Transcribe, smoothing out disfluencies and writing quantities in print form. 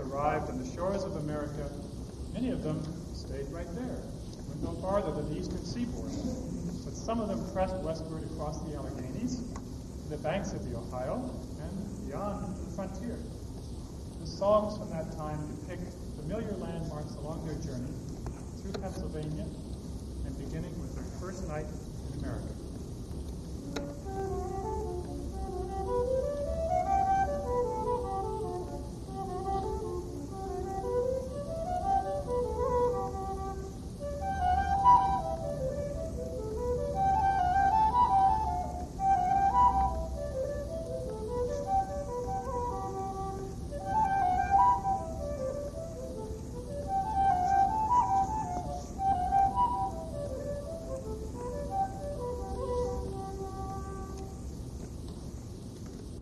arrived on the shores of America, many of them stayed right there, went no farther than the eastern seaboard. But some of them pressed westward across the Alleghenies, to the banks of the Ohio, and beyond to the frontier. The songs from that time depict familiar landmarks along their journey through Pennsylvania and beginning with their first night in America.